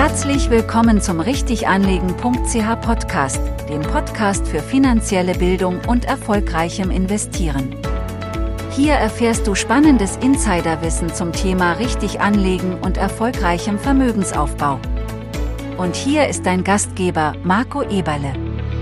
Herzlich willkommen zum Richtiganlegen.ch Podcast, dem Podcast für finanzielle Bildung und erfolgreichem Investieren. Hier erfährst du spannendes Insiderwissen zum Thema richtig anlegen und erfolgreichem Vermögensaufbau. Und hier ist dein Gastgeber Marco Eberle.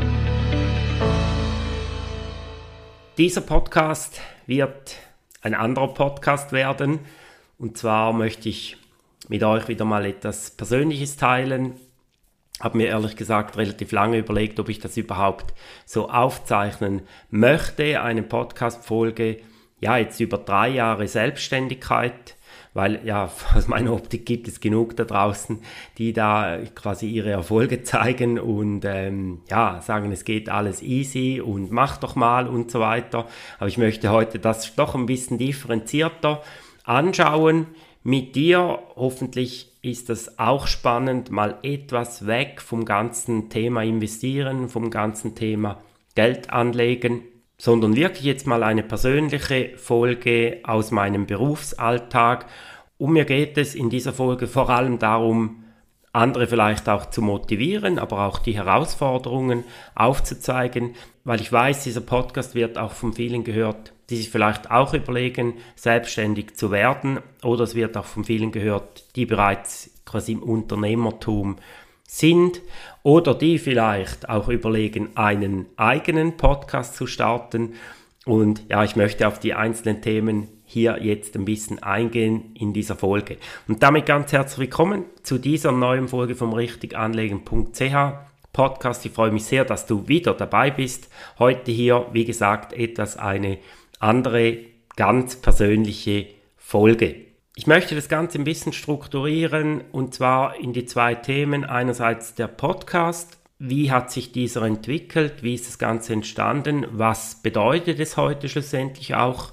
Dieser Podcast wird ein anderer Podcast werden. Und zwar möchte ich mit euch wieder mal etwas Persönliches teilen. Habe mir ehrlich gesagt relativ lange überlegt, ob ich das überhaupt so aufzeichnen möchte. Eine Podcast-Folge, jetzt über 3 Jahre Selbstständigkeit, weil aus meiner Optik gibt es genug da draußen, die da quasi ihre Erfolge zeigen und sagen, es geht alles easy und mach doch mal und so weiter. Aber ich möchte heute das doch ein bisschen differenzierter anschauen mit dir. Hoffentlich ist das auch spannend, mal etwas weg vom ganzen Thema Investieren, vom ganzen Thema Geld anlegen, sondern wirklich jetzt mal eine persönliche Folge aus meinem Berufsalltag. Und mir geht es in dieser Folge vor allem darum, andere vielleicht auch zu motivieren, aber auch die Herausforderungen aufzuzeigen, weil ich weiß, dieser Podcast wird auch von vielen gehört, die sich vielleicht auch überlegen, selbstständig zu werden, oder es wird auch von vielen gehört, die bereits quasi im Unternehmertum sind oder die vielleicht auch überlegen, einen eigenen Podcast zu starten. Und ich möchte auf die einzelnen Themen hier jetzt ein bisschen eingehen in dieser Folge. Und damit ganz herzlich willkommen zu dieser neuen Folge vom Richtiganlegen.ch Podcast. Ich freue mich sehr, dass du wieder dabei bist. Heute hier, wie gesagt, etwas eine andere, ganz persönliche Folge. Ich möchte das Ganze ein bisschen strukturieren und zwar in die 2 Themen. Einerseits der Podcast. Wie hat sich dieser entwickelt? Wie ist das Ganze entstanden? Was bedeutet es heute schlussendlich auch?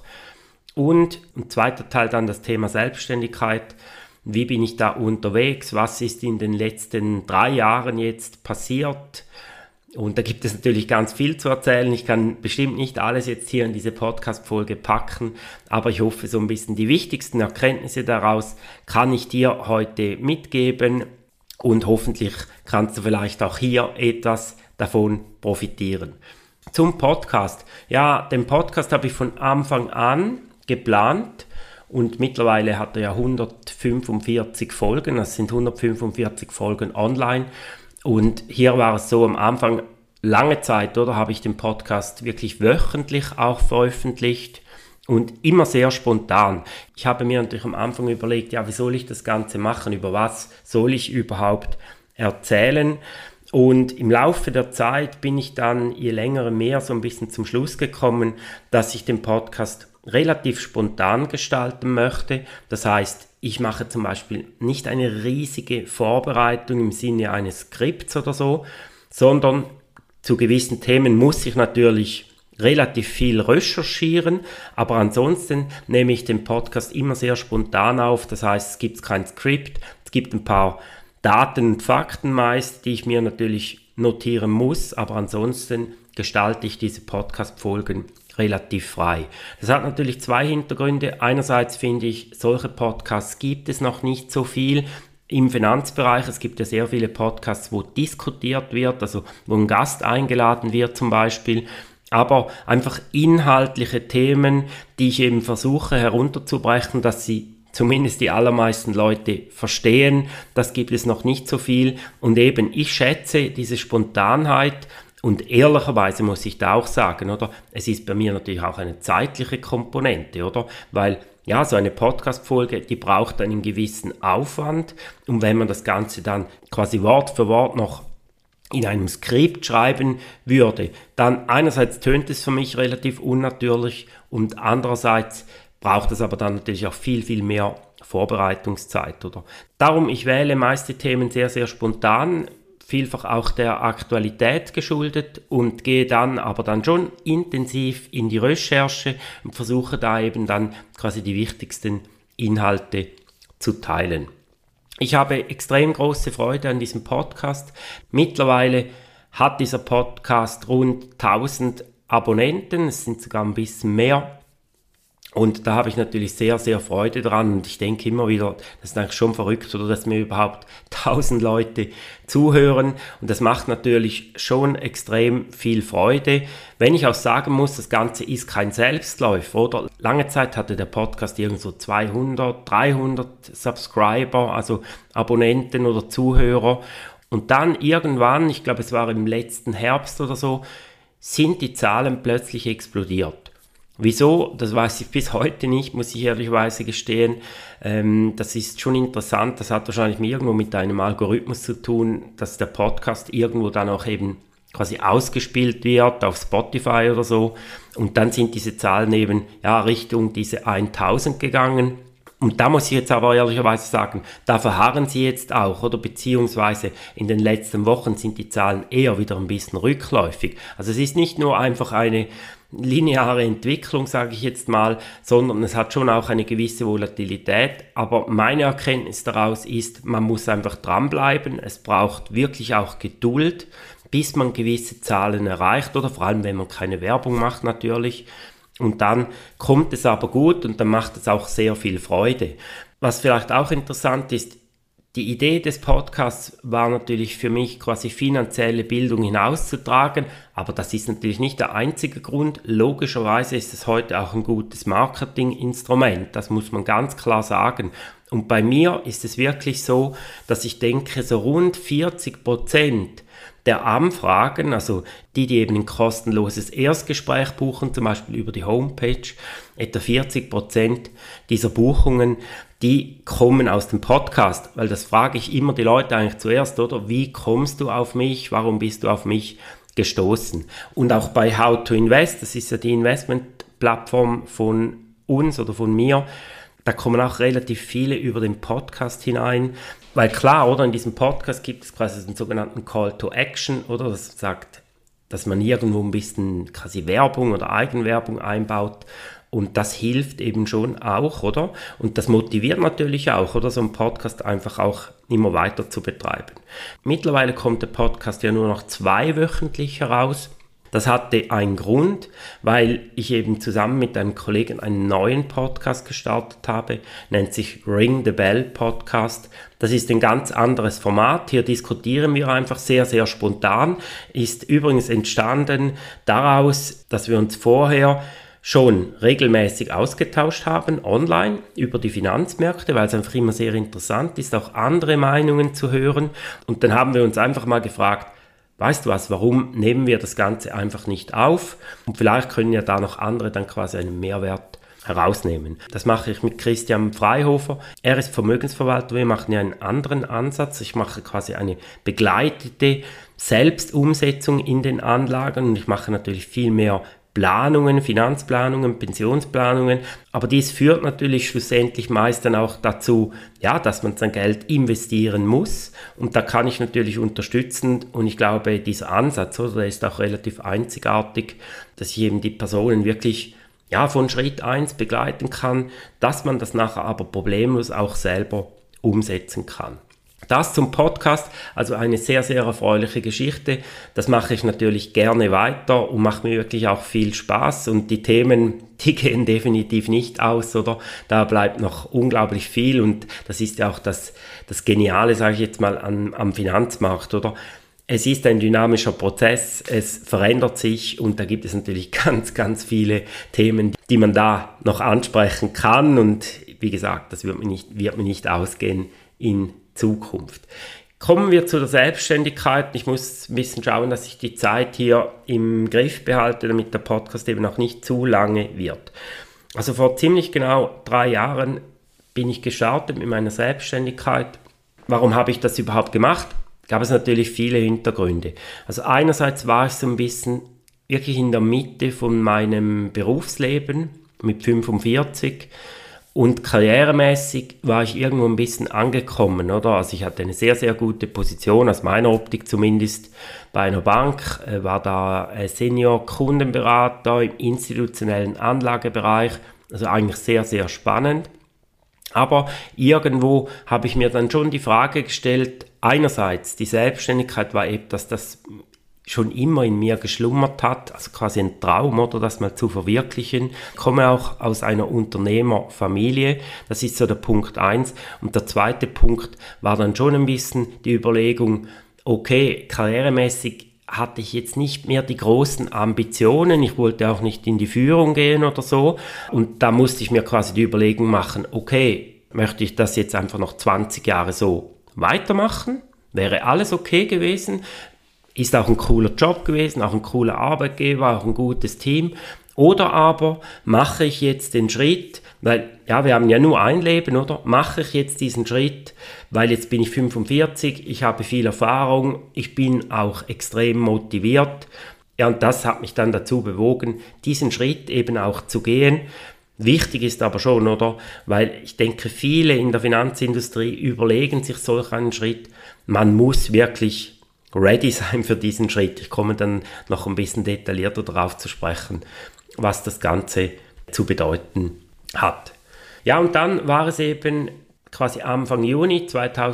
Und ein zweiter Teil dann das Thema Selbstständigkeit. Wie bin ich da unterwegs? Was ist in den letzten 3 Jahren jetzt passiert? Und da gibt es natürlich ganz viel zu erzählen. Ich kann bestimmt nicht alles jetzt hier in diese Podcast-Folge packen, aber ich hoffe, so ein bisschen die wichtigsten Erkenntnisse daraus kann ich dir heute mitgeben und hoffentlich kannst du vielleicht auch hier etwas davon profitieren. Zum Podcast. Den Podcast habe ich von Anfang an geplant und mittlerweile hat er ja 145 Folgen, das sind 145 Folgen online. Und hier war es so am Anfang, lange Zeit, habe ich den Podcast wirklich wöchentlich auch veröffentlicht und immer sehr spontan. Ich habe mir natürlich am Anfang überlegt, wie soll ich das Ganze machen, über was soll ich überhaupt erzählen? Und im Laufe der Zeit bin ich dann je länger mehr so ein bisschen zum Schluss gekommen, dass ich den Podcast relativ spontan gestalten möchte. Das heißt, ich mache zum Beispiel nicht eine riesige Vorbereitung im Sinne eines Skripts oder so, sondern zu gewissen Themen muss ich natürlich relativ viel recherchieren, aber ansonsten nehme ich den Podcast immer sehr spontan auf. Das heißt, es gibt kein Skript, es gibt ein paar Daten und Fakten meist, die ich mir natürlich notieren muss, aber ansonsten gestalte ich diese Podcast-Folgen relativ frei. Das hat natürlich 2 Hintergründe. Einerseits finde ich, solche Podcasts gibt es noch nicht so viel im Finanzbereich. Es gibt ja sehr viele Podcasts, wo diskutiert wird, also wo ein Gast eingeladen wird zum Beispiel, aber einfach inhaltliche Themen, die ich eben versuche herunterzubrechen, dass sie zumindest die allermeisten Leute verstehen. Das gibt es noch nicht so viel und eben, ich schätze diese Spontanheit. Und ehrlicherweise muss ich da auch sagen, es ist bei mir natürlich auch eine zeitliche Komponente, weil so eine Podcast-Folge, die braucht einen gewissen Aufwand und wenn man das Ganze dann quasi Wort für Wort noch in einem Skript schreiben würde, dann einerseits tönt es für mich relativ unnatürlich und andererseits braucht es aber dann natürlich auch viel, viel mehr Vorbereitungszeit, Darum, ich wähle meist die Themen sehr, sehr spontan, vielfach auch der Aktualität geschuldet und gehe dann aber dann schon intensiv in die Recherche und versuche da eben dann quasi die wichtigsten Inhalte zu teilen. Ich habe extrem große Freude an diesem Podcast. Mittlerweile hat dieser Podcast rund 1000 Abonnenten, es sind sogar ein bisschen mehr. Und da habe ich natürlich sehr, sehr Freude dran und ich denke immer wieder, das ist eigentlich schon verrückt, oder dass mir überhaupt 1000 Leute zuhören und das macht natürlich schon extrem viel Freude. Wenn ich auch sagen muss, das Ganze ist kein Selbstläufer, oder? Lange Zeit hatte der Podcast irgendwo 200, 300 Subscriber, also Abonnenten oder Zuhörer und dann irgendwann, ich glaube es war im letzten Herbst oder so, sind die Zahlen plötzlich explodiert. Wieso? Das weiß ich bis heute nicht, muss ich ehrlicherweise gestehen. Das ist schon interessant, das hat wahrscheinlich irgendwo mit einem Algorithmus zu tun, dass der Podcast irgendwo dann auch eben quasi ausgespielt wird auf Spotify oder so. Und dann sind diese Zahlen eben Richtung diese 1000 gegangen. Und da muss ich jetzt aber ehrlicherweise sagen, da verharren sie jetzt auch, oder beziehungsweise in den letzten Wochen sind die Zahlen eher wieder ein bisschen rückläufig. Also es ist nicht nur einfach eine lineare Entwicklung, sage ich jetzt mal, sondern es hat schon auch eine gewisse Volatilität. Aber meine Erkenntnis daraus ist, man muss einfach dranbleiben. Es braucht wirklich auch Geduld, bis man gewisse Zahlen erreicht, oder vor allem, wenn man keine Werbung macht natürlich. Und dann kommt es aber gut und dann macht es auch sehr viel Freude. Was vielleicht auch interessant ist, die Idee des Podcasts war natürlich für mich quasi finanzielle Bildung hinauszutragen, aber das ist natürlich nicht der einzige Grund. Logischerweise ist es heute auch ein gutes Marketinginstrument, das muss man ganz klar sagen. Und bei mir ist es wirklich so, dass ich denke, so rund 40% der Anfragen, also die eben ein kostenloses Erstgespräch buchen, zum Beispiel über die Homepage, etwa 40% dieser Buchungen, die kommen aus dem Podcast, weil das frage ich immer die Leute eigentlich zuerst, oder? Wie kommst du auf mich? Warum bist du auf mich gestoßen? Und auch bei How to Invest, das ist ja die Investmentplattform von uns oder von mir, da kommen auch relativ viele über den Podcast hinein, weil klar, oder, in diesem Podcast gibt es quasi einen sogenannten Call to Action, oder, das sagt, dass man irgendwo ein bisschen quasi Werbung oder Eigenwerbung einbaut und das hilft eben schon auch, oder, und das motiviert natürlich auch, oder, so einen Podcast einfach auch immer weiter zu betreiben. Mittlerweile kommt der Podcast ja nur noch 2 wöchentlich heraus. Das hatte einen Grund, weil ich eben zusammen mit einem Kollegen einen neuen Podcast gestartet habe, nennt sich Ring the Bell Podcast. Das ist ein ganz anderes Format. Hier diskutieren wir einfach sehr, sehr spontan. Ist übrigens entstanden daraus, dass wir uns vorher schon regelmäßig ausgetauscht haben, online, über die Finanzmärkte, weil es einfach immer sehr interessant ist, auch andere Meinungen zu hören. Und dann haben wir uns einfach mal gefragt, weißt du was, warum nehmen wir das Ganze einfach nicht auf? Und vielleicht können ja da noch andere dann quasi einen Mehrwert herausnehmen. Das mache ich mit Christian Freihofer. Er ist Vermögensverwalter, wir machen ja einen anderen Ansatz. Ich mache quasi eine begleitete Selbstumsetzung in den Anlagen und ich mache natürlich viel mehr Planungen, Finanzplanungen, Pensionsplanungen, aber dies führt natürlich schlussendlich meist dann auch dazu, dass man sein Geld investieren muss und da kann ich natürlich unterstützen und ich glaube, dieser Ansatz, der ist auch relativ einzigartig, dass ich eben die Personen wirklich von Schritt 1 begleiten kann, dass man das nachher aber problemlos auch selber umsetzen kann. Das zum Podcast, also eine sehr, sehr erfreuliche Geschichte. Das mache ich natürlich gerne weiter und macht mir wirklich auch viel Spaß. Und die Themen, die gehen definitiv nicht aus, oder? Da bleibt noch unglaublich viel und das ist ja auch das Geniale, sage ich jetzt mal, am Finanzmarkt, oder? Es ist ein dynamischer Prozess, es verändert sich und da gibt es natürlich ganz, ganz viele Themen, die man da noch ansprechen kann. Und wie gesagt, das wird mir nicht ausgehen in Zukunft. Kommen wir zu der Selbstständigkeit. Ich muss ein bisschen schauen, dass ich die Zeit hier im Griff behalte, damit der Podcast eben auch nicht zu lange wird. Also vor ziemlich genau 3 Jahren bin ich gestartet mit meiner Selbstständigkeit. Warum habe ich das überhaupt gemacht? Gab es natürlich viele Hintergründe. Also einerseits war ich so ein bisschen wirklich in der Mitte von meinem Berufsleben mit 45 und karrieremäßig war ich irgendwo ein bisschen angekommen, oder? Also ich hatte eine sehr, sehr gute Position, aus meiner Optik zumindest, bei einer Bank, war da Senior-Kundenberater im institutionellen Anlagebereich, also eigentlich sehr, sehr spannend. Aber irgendwo habe ich mir dann schon die Frage gestellt, einerseits, die Selbstständigkeit war etwas, das schon immer in mir geschlummert hat, also quasi ein Traum, oder das mal zu verwirklichen. Ich komme auch aus einer Unternehmerfamilie, das ist so der Punkt 1. Und der zweite Punkt war dann schon ein bisschen die Überlegung, okay, karrieremäßig hatte ich jetzt nicht mehr die großen Ambitionen, ich wollte auch nicht in die Führung gehen oder so. Und da musste ich mir quasi die Überlegung machen, okay, möchte ich das jetzt einfach noch 20 Jahre so weitermachen? Wäre alles okay gewesen? Ist auch ein cooler Job gewesen, auch ein cooler Arbeitgeber, auch ein gutes Team. Oder aber mache ich jetzt den Schritt, weil, ja, wir haben ja nur ein Leben, oder? Mache ich jetzt diesen Schritt, weil jetzt bin ich 45, ich habe viel Erfahrung, ich bin auch extrem motiviert. Ja, und das hat mich dann dazu bewogen, diesen Schritt eben auch zu gehen. Wichtig ist aber schon, oder? Weil ich denke, viele in der Finanzindustrie überlegen sich solch einen Schritt. Man muss wirklich ready sein für diesen Schritt. Ich komme dann noch ein bisschen detaillierter darauf zu sprechen, was das Ganze zu bedeuten hat. Ja, und dann war es eben quasi Anfang Juni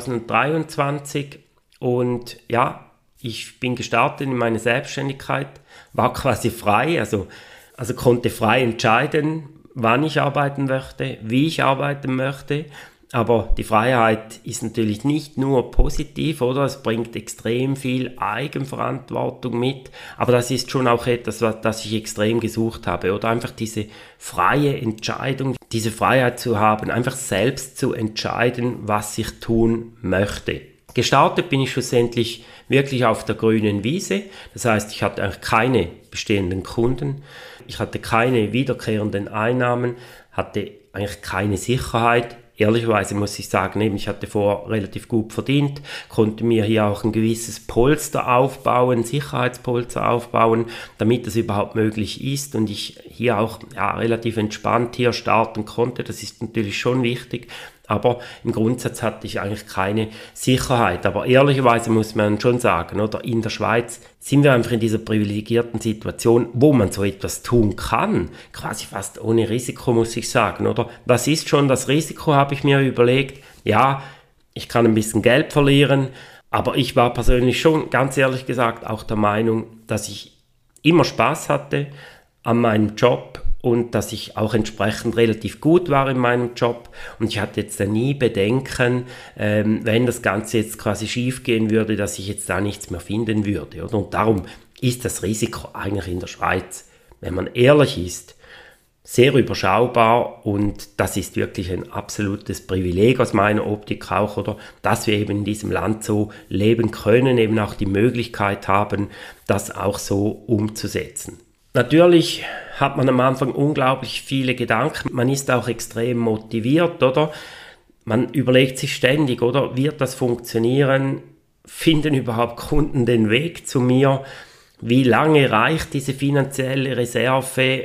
2023 und ja, ich bin gestartet in meine Selbstständigkeit, war quasi frei, also konnte frei entscheiden, wann ich arbeiten möchte, wie ich arbeiten möchte. Aber die Freiheit ist natürlich nicht nur positiv, oder? Es bringt extrem viel Eigenverantwortung mit. Aber das ist schon auch etwas, das ich extrem gesucht habe, oder? Einfach diese freie Entscheidung, diese Freiheit zu haben, einfach selbst zu entscheiden, was ich tun möchte. Gestartet bin ich schlussendlich wirklich auf der grünen Wiese. Das heißt, ich hatte eigentlich keine bestehenden Kunden. Ich hatte keine wiederkehrenden Einnahmen, hatte eigentlich keine Sicherheit. Ehrlicherweise muss ich sagen, ich hatte vorher relativ gut verdient, konnte mir hier auch ein gewisses Polster aufbauen, Sicherheitspolster aufbauen, damit das überhaupt möglich ist und ich hier auch relativ entspannt hier starten konnte. Das ist natürlich schon wichtig, aber im Grundsatz hatte ich eigentlich keine Sicherheit. Aber ehrlicherweise muss man schon sagen, oder in der Schweiz sind wir einfach in dieser privilegierten Situation, wo man so etwas tun kann, quasi fast ohne Risiko, muss ich sagen, oder? Was ist schon das Risiko, habe ich mir überlegt. Ja, ich kann ein bisschen Geld verlieren, aber ich war persönlich schon, ganz ehrlich gesagt, auch der Meinung, dass ich immer Spaß hatte an meinem Job und dass ich auch entsprechend relativ gut war in meinem Job und ich hatte jetzt da nie Bedenken, wenn das Ganze jetzt quasi schief gehen würde, dass ich jetzt da nichts mehr finden würde, oder? Und darum ist das Risiko eigentlich in der Schweiz, wenn man ehrlich ist, sehr überschaubar und das ist wirklich ein absolutes Privileg aus meiner Optik auch, oder? Dass wir eben in diesem Land so leben können, eben auch die Möglichkeit haben, das auch so umzusetzen. Natürlich hat man am Anfang unglaublich viele Gedanken, man ist auch extrem motiviert, oder? Man überlegt sich ständig, oder? Wird das funktionieren? Finden überhaupt Kunden den Weg zu mir? Wie lange reicht diese finanzielle Reserve?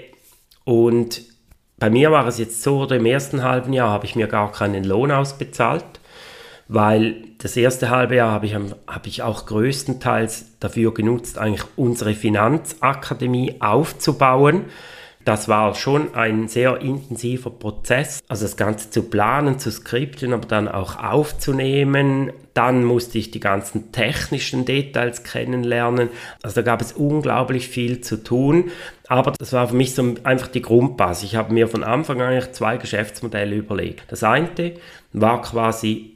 Und bei mir war es jetzt so, oder im ersten halben Jahr habe ich mir gar keinen Lohn ausbezahlt, weil das erste halbe Jahr habe ich auch größtenteils dafür genutzt, eigentlich unsere Finanzakademie aufzubauen. Das war schon ein sehr intensiver Prozess, also das Ganze zu planen, zu skripten, aber dann auch aufzunehmen. Dann musste ich die ganzen technischen Details kennenlernen. Also da gab es unglaublich viel zu tun, aber das war für mich so einfach die Grundbasis. Ich habe mir von Anfang an eigentlich 2 Geschäftsmodelle überlegt. Das eine war quasi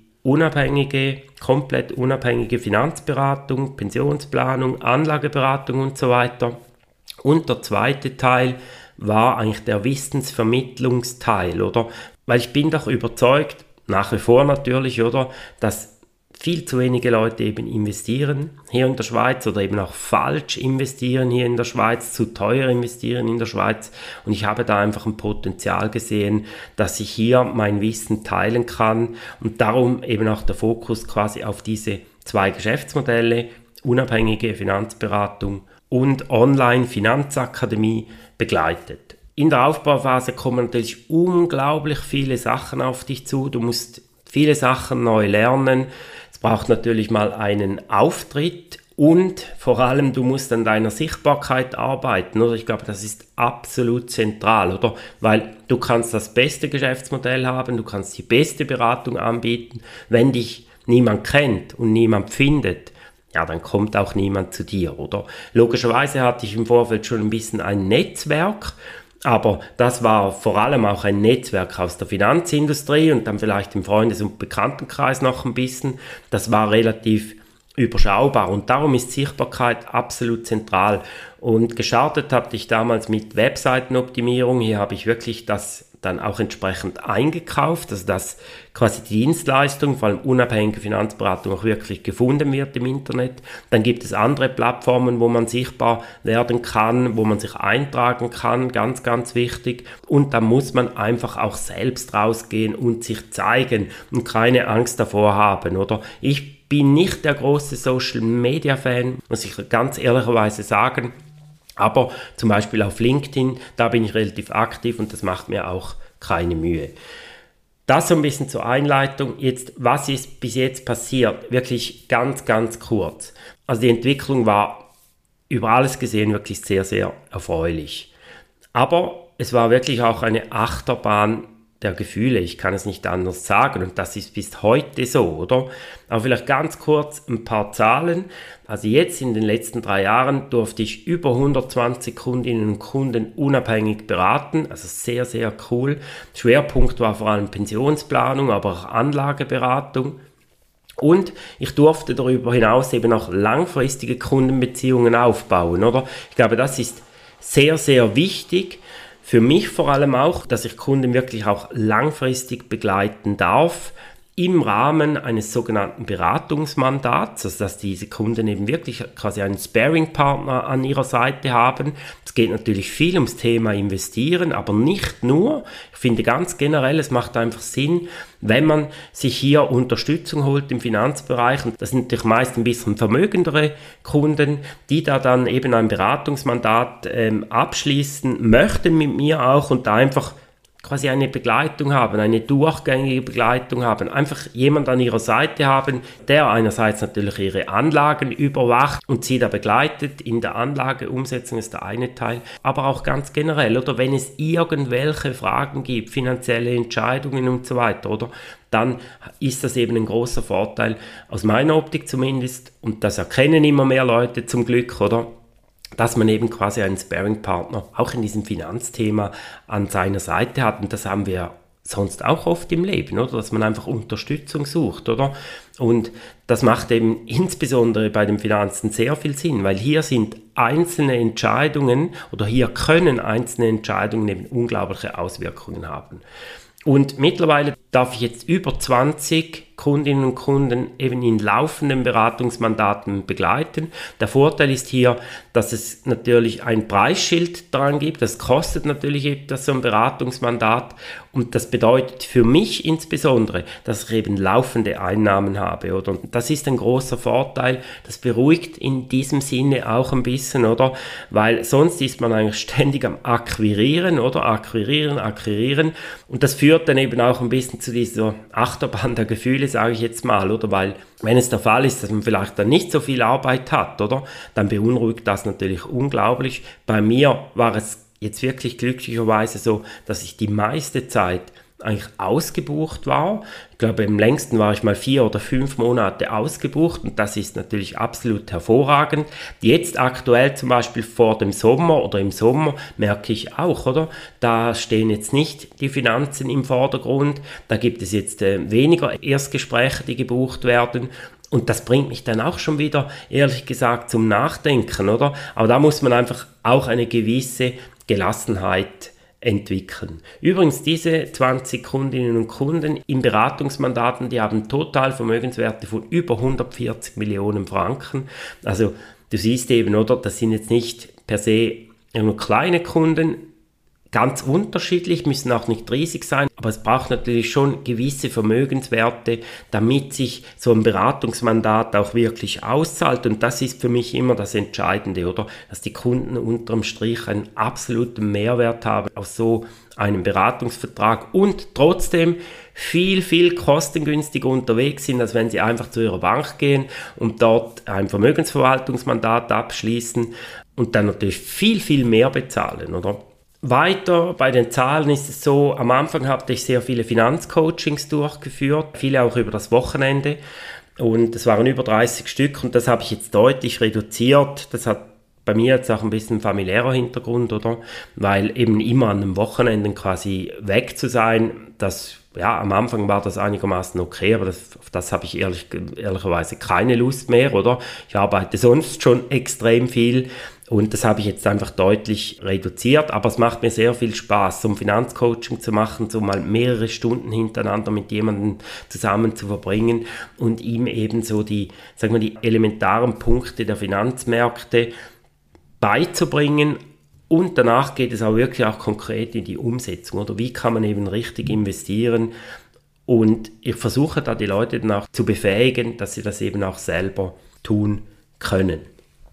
komplett unabhängige Finanzberatung, Pensionsplanung, Anlageberatung und so weiter. Und der zweite Teil war eigentlich der Wissensvermittlungsteil, oder? Weil ich bin doch überzeugt, nach wie vor natürlich, oder, dass viel zu wenige Leute eben investieren hier in der Schweiz oder eben auch falsch investieren hier in der Schweiz, zu teuer investieren in der Schweiz. Und ich habe da einfach ein Potenzial gesehen, dass ich hier mein Wissen teilen kann und darum eben auch der Fokus quasi auf diese 2 Geschäftsmodelle, unabhängige Finanzberatung und Online-Finanzakademie begleitet. In der Aufbauphase kommen natürlich unglaublich viele Sachen auf dich zu. Du musst viele Sachen neu lernen. Es braucht natürlich mal einen Auftritt und vor allem du musst an deiner Sichtbarkeit arbeiten. Oder? Ich glaube, das ist absolut zentral, oder? Weil du kannst das beste Geschäftsmodell haben, du kannst die beste Beratung anbieten. Wenn dich niemand kennt und niemand findet, ja, dann kommt auch niemand zu dir, oder? Logischerweise hatte ich im Vorfeld schon ein bisschen ein Netzwerk, aber das war vor allem auch ein Netzwerk aus der Finanzindustrie und dann vielleicht im Freundes- und Bekanntenkreis noch ein bisschen. Das war relativ überschaubar und darum ist Sichtbarkeit absolut zentral. Und gestartet habe ich damals mit Webseitenoptimierung. Hier habe ich wirklich das dann auch entsprechend eingekauft, also dass quasi die Dienstleistung, vor allem unabhängige Finanzberatung, auch wirklich gefunden wird im Internet. Dann gibt es andere Plattformen, wo man sichtbar werden kann, wo man sich eintragen kann, ganz, ganz wichtig. Und da muss man einfach auch selbst rausgehen und sich zeigen und keine Angst davor haben, oder? Ich bin nicht der große Social-Media-Fan, muss ich ganz ehrlicherweise sagen. Aber zum Beispiel auf LinkedIn, da bin ich relativ aktiv und das macht mir auch keine Mühe. Das so ein bisschen zur Einleitung. Jetzt, was ist bis jetzt passiert? Wirklich ganz, ganz kurz. Also die Entwicklung war über alles gesehen wirklich sehr, sehr erfreulich. Aber es war wirklich auch eine Achterbahn der Gefühle, ich kann es nicht anders sagen und das ist bis heute so, oder? Aber vielleicht ganz kurz ein paar Zahlen. Also jetzt in den letzten 3 Jahren durfte ich über 120 Kundinnen und Kunden unabhängig beraten, also sehr, sehr cool. Schwerpunkt war vor allem Pensionsplanung, aber auch Anlageberatung. Und ich durfte darüber hinaus eben auch langfristige Kundenbeziehungen aufbauen, oder? Ich glaube, das ist sehr, sehr wichtig. Für mich vor allem auch, dass ich Kunden wirklich auch langfristig begleiten darf im Rahmen eines sogenannten Beratungsmandats, also dass diese Kunden eben wirklich quasi einen Sparring-Partner an ihrer Seite haben. Es geht natürlich viel ums Thema Investieren, aber nicht nur. Ich finde ganz generell, es macht einfach Sinn, wenn man sich hier Unterstützung holt im Finanzbereich. Und das sind natürlich meist ein bisschen vermögendere Kunden, die da dann eben ein Beratungsmandat abschließen möchten mit mir auch und da einfach quasi eine Begleitung haben, eine durchgängige Begleitung haben, einfach jemand an ihrer Seite haben, der einerseits natürlich ihre Anlagen überwacht und sie da begleitet in der Anlageumsetzung ist der eine Teil, aber auch ganz generell, oder wenn es irgendwelche Fragen gibt, finanzielle Entscheidungen und so weiter, oder, dann ist das eben ein großer Vorteil, aus meiner Optik zumindest, und das erkennen immer mehr Leute zum Glück, oder, dass man eben quasi einen Sparring-Partner auch in diesem Finanzthema an seiner Seite hat. Und das haben wir sonst auch oft im Leben, oder? Dass man einfach Unterstützung sucht, oder? Und das macht eben insbesondere bei den Finanzen sehr viel Sinn, weil hier sind einzelne Entscheidungen oder hier können einzelne Entscheidungen eben unglaubliche Auswirkungen haben. Und mittlerweile darf ich jetzt über 20 Kundinnen und Kunden eben in laufenden Beratungsmandaten begleiten. Der Vorteil ist hier, dass es natürlich ein Preisschild dran gibt. Das kostet natürlich etwas, so ein Beratungsmandat. Und das bedeutet für mich insbesondere, dass ich eben laufende Einnahmen habe, oder? Und das ist ein großer Vorteil. Das beruhigt in diesem Sinne auch ein bisschen, oder? Weil sonst ist man eigentlich ständig am Akquirieren, oder? Akquirieren. Und das führt dann eben auch ein bisschen zu dieser Achterbahn der Gefühle, sage ich jetzt mal, oder? Weil wenn es der Fall ist, dass man vielleicht dann nicht so viel Arbeit hat, oder? Dann beunruhigt das natürlich unglaublich. Bei mir war es jetzt wirklich glücklicherweise so, dass ich die meiste Zeit eigentlich ausgebucht war. Ich glaube, im längsten war ich mal 4 oder 5 Monate ausgebucht und das ist natürlich absolut hervorragend. Jetzt aktuell zum Beispiel vor dem Sommer oder im Sommer merke ich auch, oder? Da stehen jetzt nicht die Finanzen im Vordergrund, da gibt es jetzt weniger Erstgespräche, die gebucht werden. Und das bringt mich dann auch schon wieder, ehrlich gesagt, zum Nachdenken, oder? Aber da muss man einfach auch eine gewisse Gelassenheit entwickeln. Übrigens, diese 20 Kundinnen und Kunden in Beratungsmandaten, die haben total Vermögenswerte von über 140 Millionen Franken. Also du siehst eben, oder, das sind jetzt nicht per se nur kleine Kunden, ganz unterschiedlich, müssen auch nicht riesig sein, aber es braucht natürlich schon gewisse Vermögenswerte, damit sich so ein Beratungsmandat auch wirklich auszahlt und das ist für mich immer das Entscheidende, oder? Dass die Kunden unterm Strich einen absoluten Mehrwert haben aus so einem Beratungsvertrag und trotzdem viel, viel kostengünstiger unterwegs sind, als wenn sie einfach zu ihrer Bank gehen und dort ein Vermögensverwaltungsmandat abschließen und dann natürlich viel, viel mehr bezahlen, oder? Weiter bei den Zahlen ist es so, am Anfang habe ich sehr viele Finanzcoachings durchgeführt, viele auch über das Wochenende und es waren über 30 Stück und das habe ich jetzt deutlich reduziert. Das hat bei mir jetzt auch ein bisschen familiärer Hintergrund, oder? Weil eben immer an den Wochenenden quasi weg zu sein, am Anfang war das einigermaßen okay, aber auf das habe ich ehrlicherweise keine Lust mehr, oder? Ich arbeite sonst schon extrem viel und das habe ich jetzt einfach deutlich reduziert, aber es macht mir sehr viel Spaß, so ein Finanzcoaching zu machen, so mal mehrere Stunden hintereinander mit jemandem zusammen zu verbringen und ihm eben so die elementaren Punkte der Finanzmärkte beizubringen. Und danach geht es auch wirklich auch konkret in die Umsetzung, oder wie kann man eben richtig investieren. Und ich versuche da die Leute dann auch zu befähigen, dass sie das eben auch selber tun können.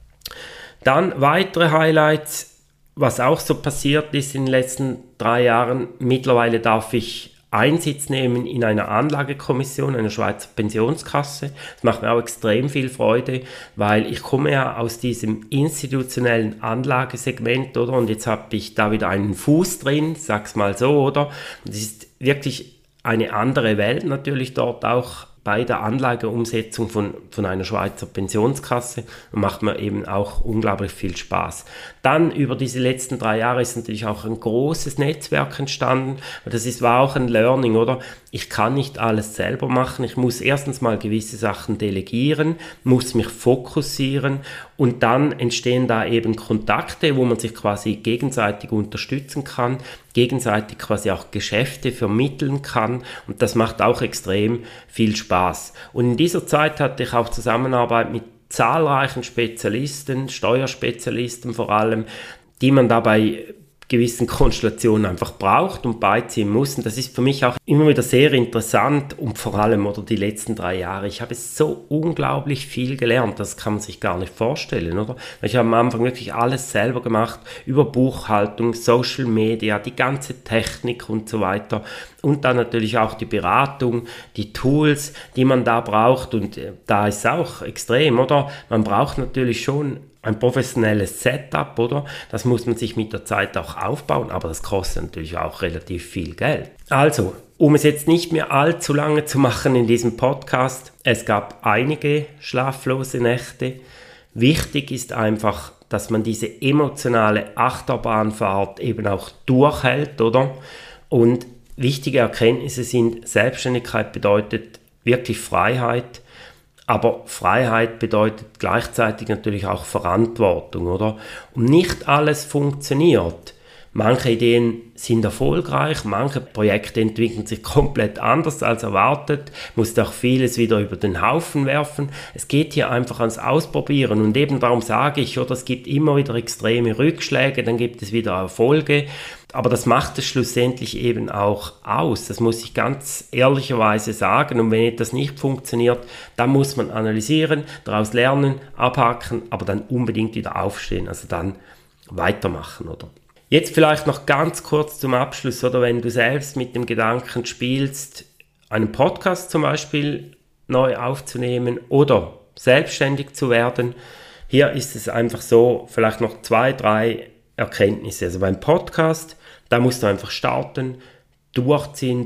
Dann weitere Highlights, was auch so passiert ist in den letzten 3 Jahren. Mittlerweile darf ich Einsitz nehmen in einer Anlagekommission, einer Schweizer Pensionskasse. Das macht mir auch extrem viel Freude, weil ich komme ja aus diesem institutionellen Anlagesegment, oder? Und jetzt habe ich da wieder einen Fuß drin, sag's mal so, oder? Und es ist wirklich eine andere Welt natürlich dort auch bei der Anlageumsetzung von einer Schweizer Pensionskasse und macht mir eben auch unglaublich viel Spaß. Dann über diese letzten 3 Jahre ist natürlich auch ein großes Netzwerk entstanden. War auch ein Learning, oder? Ich kann nicht alles selber machen. Ich muss erstens mal gewisse Sachen delegieren, muss mich fokussieren und dann entstehen da eben Kontakte, wo man sich quasi gegenseitig unterstützen kann, gegenseitig quasi auch Geschäfte vermitteln kann und das macht auch extrem viel Spaß. Und in dieser Zeit hatte ich auch Zusammenarbeit mit zahlreichen Spezialisten, Steuerspezialisten vor allem, die man dabei gewissen Konstellationen einfach braucht und beiziehen muss. Und das ist für mich auch immer wieder sehr interessant und vor allem die letzten 3 Jahre. Ich habe so unglaublich viel gelernt, das kann man sich gar nicht vorstellen, oder? Ich habe am Anfang wirklich alles selber gemacht, über Buchhaltung, Social Media, die ganze Technik und so weiter. Und dann natürlich auch die Beratung, die Tools, die man da braucht. Und da ist es auch extrem, oder? Man braucht natürlich schon ein professionelles Setup, oder? Das muss man sich mit der Zeit auch aufbauen, aber das kostet natürlich auch relativ viel Geld. Also, um es jetzt nicht mehr allzu lange zu machen in diesem Podcast, es gab einige schlaflose Nächte. Wichtig ist einfach, dass man diese emotionale Achterbahnfahrt eben auch durchhält, oder? Und wichtige Erkenntnisse sind, Selbstständigkeit bedeutet wirklich Freiheit, aber Freiheit bedeutet gleichzeitig natürlich auch Verantwortung, oder? Und nicht alles funktioniert. Manche Ideen sind erfolgreich, manche Projekte entwickeln sich komplett anders als erwartet, musst auch vieles wieder über den Haufen werfen. Es geht hier einfach ans Ausprobieren und eben darum sage ich, oder, es gibt immer wieder extreme Rückschläge, dann gibt es wieder Erfolge, aber das macht es schlussendlich eben auch aus. Das muss ich ganz ehrlicherweise sagen und wenn etwas nicht funktioniert, dann muss man analysieren, daraus lernen, abhaken, aber dann unbedingt wieder aufstehen, also dann weitermachen, oder? Jetzt vielleicht noch ganz kurz zum Abschluss, oder wenn du selbst mit dem Gedanken spielst, einen Podcast zum Beispiel neu aufzunehmen oder selbstständig zu werden, hier ist es einfach so, vielleicht noch 2, 3 Erkenntnisse. Also beim Podcast, da musst du einfach starten, durchziehen,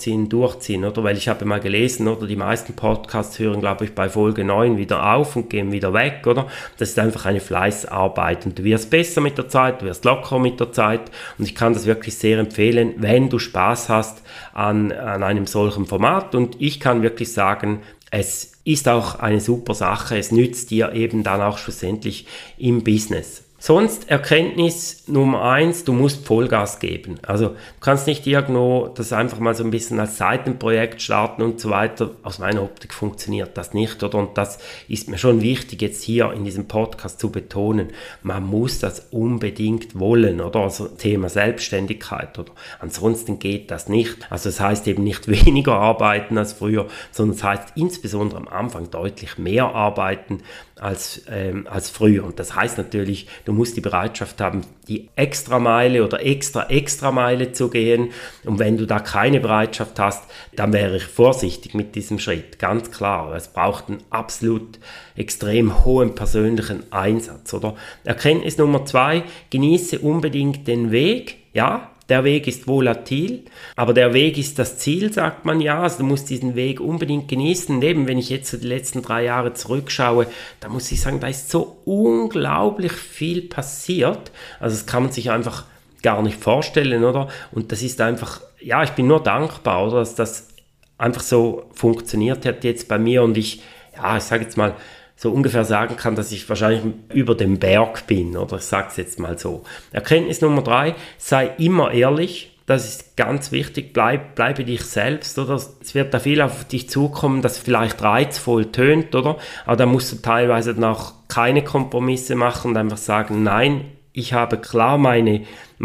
oder? Weil ich habe mal gelesen, oder? Die meisten Podcasts hören, glaube ich, bei Folge 9 wieder auf und gehen wieder weg, oder? Das ist einfach eine Fleißarbeit und du wirst besser mit der Zeit, du wirst lockerer mit der Zeit und ich kann das wirklich sehr empfehlen, wenn du Spaß hast an einem solchen Format und ich kann wirklich sagen, es ist auch eine super Sache, es nützt dir eben dann auch schlussendlich im Business. Sonst Erkenntnis Nummer 1, du musst Vollgas geben. Also du kannst nicht irgendwo das einfach mal so ein bisschen als Seitenprojekt starten und so weiter. Aus meiner Optik funktioniert das nicht, oder? Und das ist mir schon wichtig jetzt hier in diesem Podcast zu betonen. Man muss das unbedingt wollen, oder? Also Thema Selbstständigkeit, oder? Ansonsten geht das nicht. Also das heißt eben nicht weniger arbeiten als früher, sondern es heißt insbesondere am Anfang deutlich mehr arbeiten als früher. Und das heißt natürlich, du musst die Bereitschaft haben, die Extrameile oder Extrameile zu gehen. Und wenn du da keine Bereitschaft hast, dann wäre ich vorsichtig mit diesem Schritt. Ganz klar. Es braucht einen absolut extrem hohen persönlichen Einsatz, oder? Erkenntnis Nummer 2, genieße unbedingt den Weg. Ja, Der Weg ist volatil, aber der Weg ist das Ziel, sagt man ja. Also du musst diesen Weg unbedingt genießen. Und eben, wenn ich jetzt so die letzten 3 Jahre zurückschaue, da muss ich sagen, da ist so unglaublich viel passiert. Also das kann man sich einfach gar nicht vorstellen, oder? Und das ist einfach, ja, ich bin nur dankbar, oder, dass das einfach so funktioniert hat jetzt bei mir und ich sage jetzt mal, so ungefähr sagen kann, dass ich wahrscheinlich über dem Berg bin, oder ich sage es jetzt mal so. Erkenntnis Nummer 3, sei immer ehrlich, das ist ganz wichtig, bleibe dich selbst, oder? Es wird da viel auf dich zukommen, das vielleicht reizvoll tönt, oder? Aber da musst du teilweise dann auch keine Kompromisse machen und einfach sagen, nein, ich habe klar meine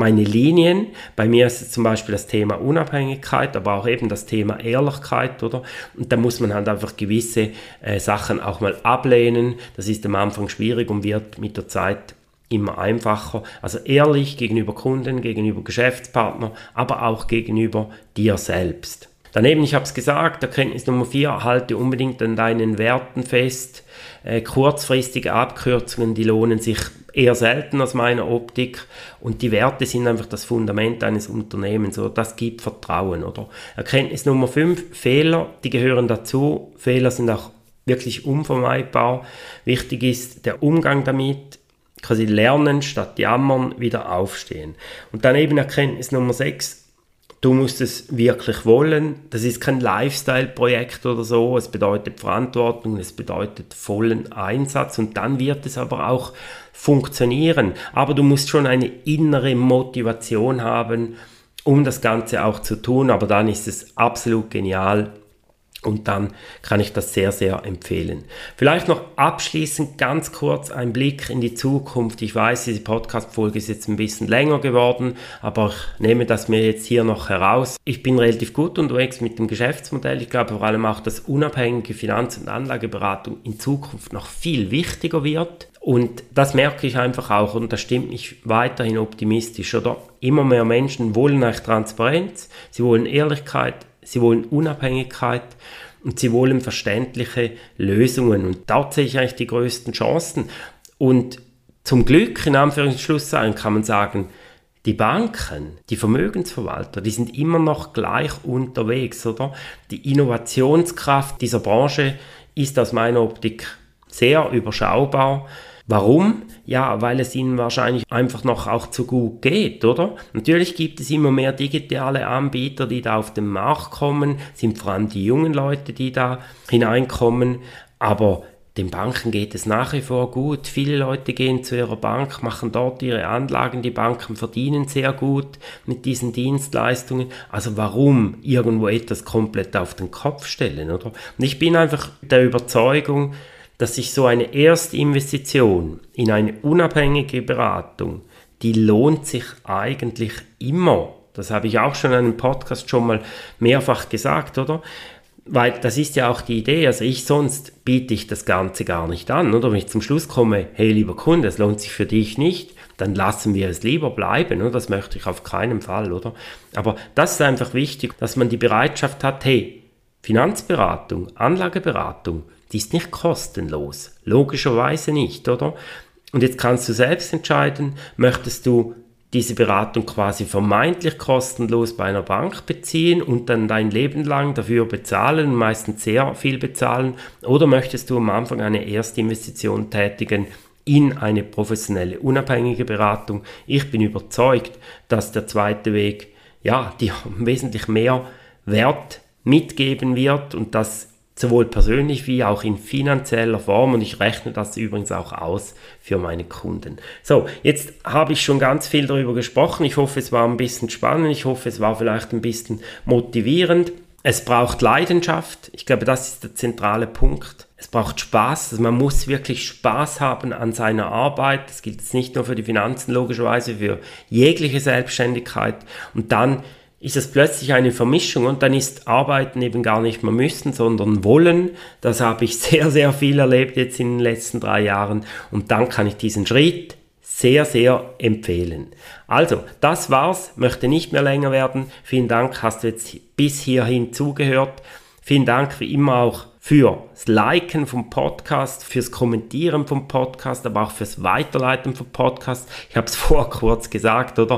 Linien. Bei mir ist es zum Beispiel das Thema Unabhängigkeit, aber auch eben das Thema Ehrlichkeit, oder? Und da muss man halt einfach gewisse Sachen auch mal ablehnen. Das ist am Anfang schwierig und wird mit der Zeit immer einfacher. Also ehrlich gegenüber Kunden, gegenüber Geschäftspartnern, aber auch gegenüber dir selbst. Daneben, ich habe es gesagt, Erkenntnis Nummer 4, halte unbedingt an deinen Werten fest. Kurzfristige Abkürzungen, die lohnen sich eher selten aus meiner Optik und die Werte sind einfach das Fundament eines Unternehmens, oder? Das gibt Vertrauen, oder? Erkenntnis Nummer 5, Fehler, die gehören dazu. Fehler sind auch wirklich unvermeidbar. Wichtig ist der Umgang damit, quasi lernen statt jammern, wieder aufstehen. Und dann eben Erkenntnis Nummer 6, du musst es wirklich wollen. Das ist kein Lifestyle-Projekt oder so. Es bedeutet Verantwortung, es bedeutet vollen Einsatz und dann wird es aber auch funktionieren. Aber du musst schon eine innere Motivation haben, um das Ganze auch zu tun. Aber dann ist es absolut genial. Und dann kann ich das sehr, sehr empfehlen. Vielleicht noch abschließend ganz kurz ein Blick in die Zukunft. Ich weiß, diese Podcast-Folge ist jetzt ein bisschen länger geworden, aber ich nehme das mir jetzt hier noch heraus. Ich bin relativ gut unterwegs mit dem Geschäftsmodell. Ich glaube vor allem auch, dass unabhängige Finanz- und Anlageberatung in Zukunft noch viel wichtiger wird. Und das merke ich einfach auch und das stimmt mich weiterhin optimistisch, oder? Immer mehr Menschen wollen eigentlich Transparenz, sie wollen Ehrlichkeit, sie wollen Unabhängigkeit und sie wollen verständliche Lösungen. Und dort sehe ich eigentlich die größten Chancen. Und zum Glück, in Anführungsschlusszeichen, kann man sagen, die Banken, die Vermögensverwalter, die sind immer noch gleich unterwegs, oder? Die Innovationskraft dieser Branche ist aus meiner Optik sehr überschaubar. Warum? Ja, weil es ihnen wahrscheinlich einfach noch auch zu gut geht, oder? Natürlich gibt es immer mehr digitale Anbieter, die da auf den Markt kommen, sind vor allem die jungen Leute, die da hineinkommen, aber den Banken geht es nach wie vor gut. Viele Leute gehen zu ihrer Bank, machen dort ihre Anlagen, die Banken verdienen sehr gut mit diesen Dienstleistungen. Also warum irgendwo etwas komplett auf den Kopf stellen, oder? Und ich bin einfach der Überzeugung, dass sich so eine Erstinvestition in eine unabhängige Beratung, die lohnt sich eigentlich immer. Das habe ich auch schon in einem Podcast schon mal mehrfach gesagt, oder? Weil das ist ja auch die Idee, also sonst biete ich das Ganze gar nicht an, oder? Wenn ich zum Schluss komme, hey lieber Kunde, es lohnt sich für dich nicht, dann lassen wir es lieber bleiben, oder? Das möchte ich auf keinen Fall, oder? Aber das ist einfach wichtig, dass man die Bereitschaft hat, hey, Finanzberatung, Anlageberatung, die ist nicht kostenlos. Logischerweise nicht, oder? Und jetzt kannst du selbst entscheiden, möchtest du diese Beratung quasi vermeintlich kostenlos bei einer Bank beziehen und dann dein Leben lang dafür bezahlen, meistens sehr viel bezahlen, oder möchtest du am Anfang eine Erstinvestition tätigen in eine professionelle, unabhängige Beratung? Ich bin überzeugt, dass der zweite Weg, ja, dir wesentlich mehr Wert mitgeben wird und das sowohl persönlich wie auch in finanzieller Form und ich rechne das übrigens auch aus für meine Kunden. So, jetzt habe ich schon ganz viel darüber gesprochen. Ich hoffe, es war ein bisschen spannend. Ich hoffe, es war vielleicht ein bisschen motivierend. Es braucht Leidenschaft. Ich glaube, das ist der zentrale Punkt. Es braucht Spaß. Also man muss wirklich Spaß haben an seiner Arbeit. Das gilt jetzt nicht nur für die Finanzen, logischerweise für jegliche Selbstständigkeit. Und dann ist es plötzlich eine Vermischung und dann ist Arbeiten eben gar nicht mehr müssen, sondern wollen. Das habe ich sehr, sehr viel erlebt jetzt in den letzten 3 Jahren und dann kann ich diesen Schritt sehr, sehr empfehlen. Also, das war's, möchte nicht mehr länger werden. Vielen Dank, hast du jetzt bis hierhin zugehört. Vielen Dank wie immer auch fürs Liken vom Podcast, fürs Kommentieren vom Podcast, aber auch fürs Weiterleiten vom Podcast. Ich habe es vorher kurz gesagt, oder?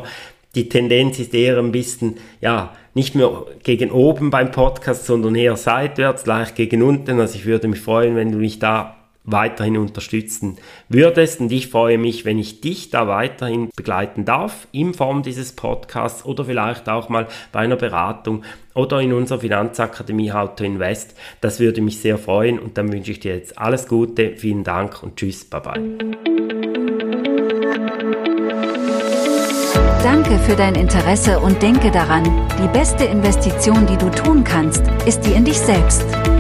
Die Tendenz ist eher ein bisschen, nicht mehr gegen oben beim Podcast, sondern eher seitwärts, leicht gegen unten. Also ich würde mich freuen, wenn du mich da weiterhin unterstützen würdest, und ich freue mich, wenn ich dich da weiterhin begleiten darf in Form dieses Podcasts oder vielleicht auch mal bei einer Beratung oder in unserer Finanzakademie How to Invest. Das würde mich sehr freuen, und dann wünsche ich dir jetzt alles Gute, vielen Dank und tschüss, bye bye. Danke für dein Interesse und denke daran, die beste Investition, die du tun kannst, ist die in dich selbst.